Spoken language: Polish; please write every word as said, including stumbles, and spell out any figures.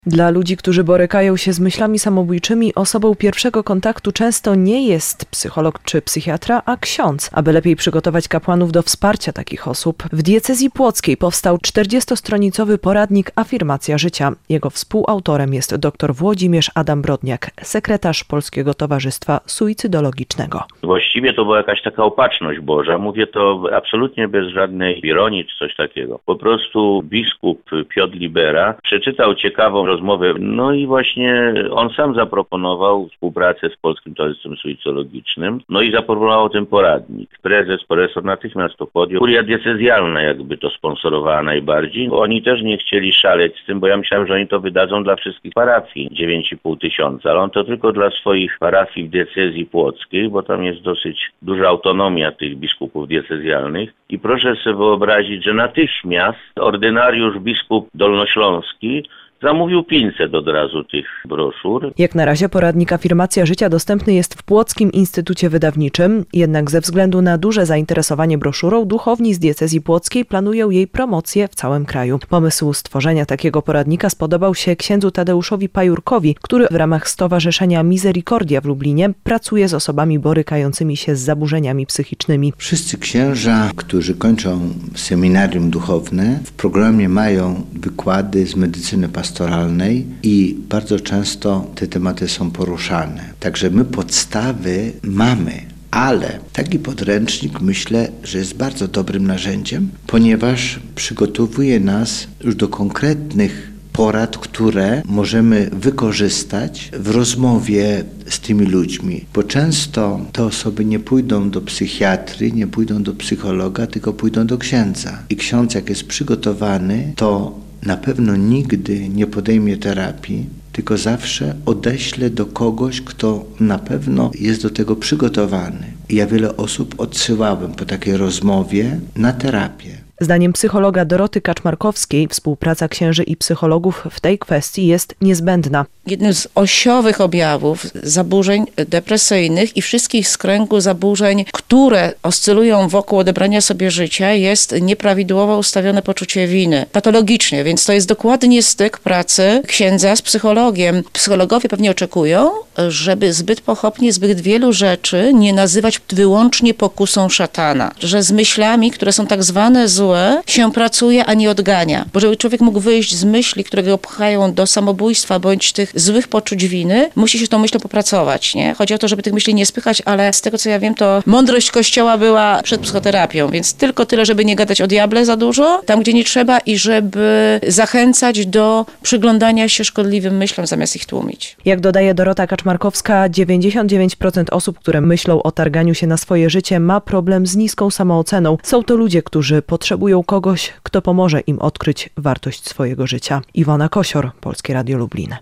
Dla ludzi, którzy borykają się z myślami samobójczymi, osobą pierwszego kontaktu często nie jest psycholog czy psychiatra, a ksiądz. Aby lepiej przygotować kapłanów do wsparcia takich osób, w diecezji płockiej powstał czterdziestostronicowy poradnik Afirmacja życia. Jego współautorem jest dr Włodzimierz Adam Brodniak, sekretarz Polskiego Towarzystwa Suicydologicznego. Właściwie to była jakaś taka opatrzność Boża. Mówię to absolutnie bez żadnej ironii czy coś takiego. Po prostu biskup Piotr Libera przeczytał ciekawą rozmowę, no i właśnie on sam zaproponował współpracę z Polskim Towarzystwem Suicydologicznym, no i zaproponował ten poradnik. Prezes, profesor natychmiast to podjął. Kuria diecezjalna jakby to sponsorowała najbardziej. Oni też nie chcieli szaleć z tym, bo ja myślałem, że oni to wydadzą dla wszystkich parafii, dziewięć i pół tysiąca, ale on to tylko dla swoich parafii w diecezji płockiej, bo tam jest dosyć duża autonomia tych biskupów diecezjalnych. I proszę sobie wyobrazić, że natychmiast ordynariusz biskup dolnośląski zamówił pięćset od razu tych broszur. Jak na razie poradnik Afirmacja życia dostępny jest w Płockim Instytucie Wydawniczym, jednak ze względu na duże zainteresowanie broszurą duchowni z diecezji płockiej planują jej promocję w całym kraju. Pomysł stworzenia takiego poradnika spodobał się księdzu Tadeuszowi Pajurkowi, który w ramach Stowarzyszenia Misericordia w Lublinie pracuje z osobami borykającymi się z zaburzeniami psychicznymi. Wszyscy księża, którzy kończą seminarium duchowne, w programie mają wykłady z medycyny pastoralnej i bardzo często te tematy są poruszane. Także my podstawy mamy, ale taki podręcznik myślę, że jest bardzo dobrym narzędziem, ponieważ przygotowuje nas już do konkretnych porad, które możemy wykorzystać w rozmowie z tymi ludźmi, bo często te osoby nie pójdą do psychiatry, nie pójdą do psychologa, tylko pójdą do księdza. I ksiądz, jak jest przygotowany, to na pewno nigdy nie podejmie terapii, tylko zawsze odeślę do kogoś, kto na pewno jest do tego przygotowany. I ja wiele osób odsyłałem po takiej rozmowie na terapię. Zdaniem psychologa Doroty Kaczmarkowskiej współpraca księży i psychologów w tej kwestii jest niezbędna. Jednym z osiowych objawów zaburzeń depresyjnych i wszystkich z kręgu zaburzeń, które oscylują wokół odebrania sobie życia, jest nieprawidłowo ustawione poczucie winy. Patologicznie, więc to jest dokładnie styk pracy księdza z psychologiem. Psychologowie pewnie oczekują, żeby zbyt pochopnie, zbyt wielu rzeczy nie nazywać wyłącznie pokusą szatana. Że z myślami, które są tak zwane złe, się pracuje, a nie odgania. Bo żeby człowiek mógł wyjść z myśli, które go pchają do samobójstwa, bądź tych złych poczuć winy, musi się tą myślą popracować, nie? Chodzi o to, żeby tych myśli nie spychać, ale z tego, co ja wiem, to mądrość Kościoła była przed psychoterapią, więc tylko tyle, żeby nie gadać o diable za dużo, tam, gdzie nie trzeba i żeby zachęcać do przyglądania się szkodliwym myślom, zamiast ich tłumić. Jak dodaje Dorota Kaczmarkowska, dziewięćdziesiąt dziewięć procent osób, które myślą o targaniu się na swoje życie, ma problem z niską samooceną. Są to ludzie, którzy potrzebują kogoś, kto pomoże im odkryć wartość swojego życia. Iwona Kosior, Polskie Radio Lublin.